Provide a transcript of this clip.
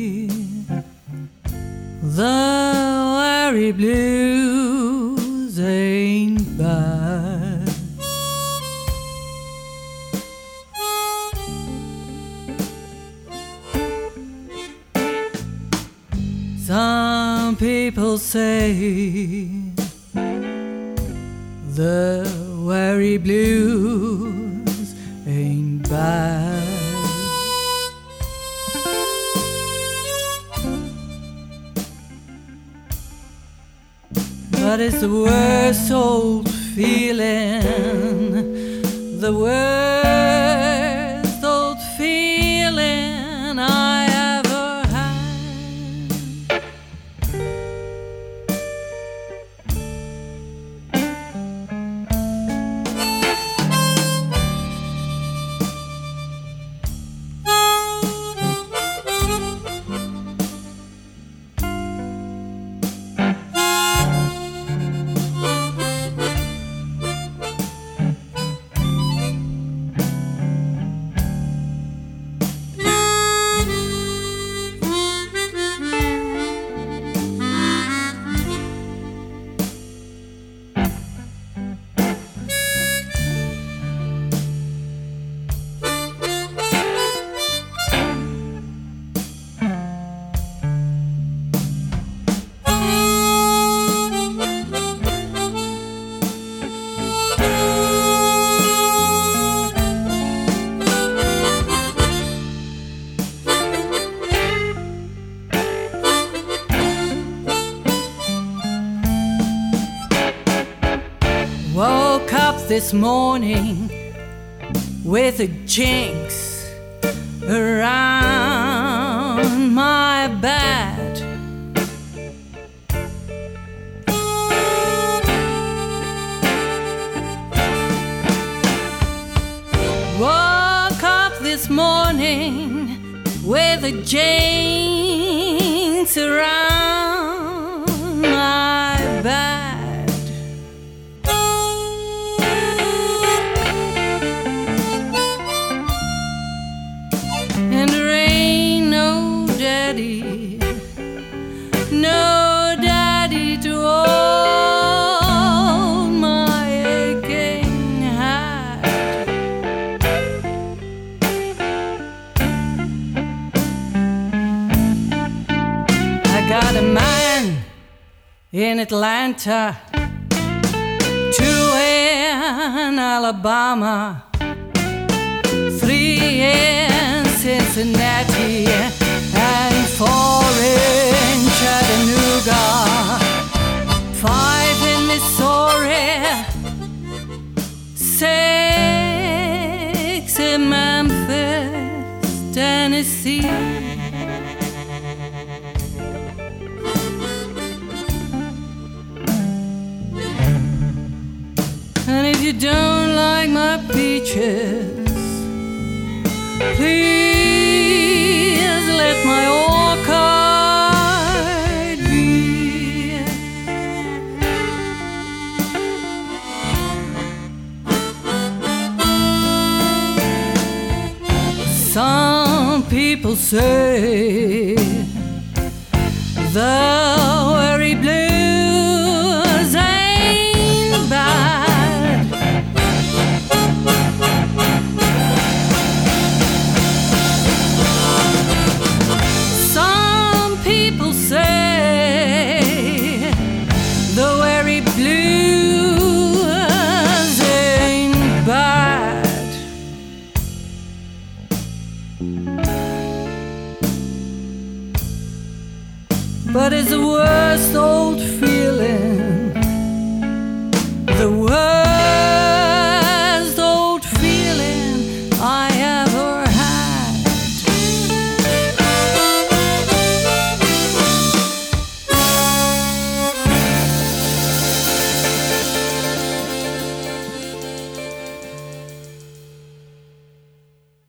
the weary blues ain't bad. Some people say the weary blues ain't bad. But it's the worst old feeling, the worst old feeling I ever had. Woke up this morning with a jinx around my bed. Woke up this morning with a jinx around my bed. And there ain't no daddy to hold my aching head. I got a man in Atlanta, two in Alabama, three in Cincinnati, and four in Chattanooga, five in Missouri, six in Memphis, Tennessee. And if you don't like my peaches, please let my orchard be. Some people say the weary blues ain't bad. Some people say the weary blues ain't bad. But it's the worst old feeling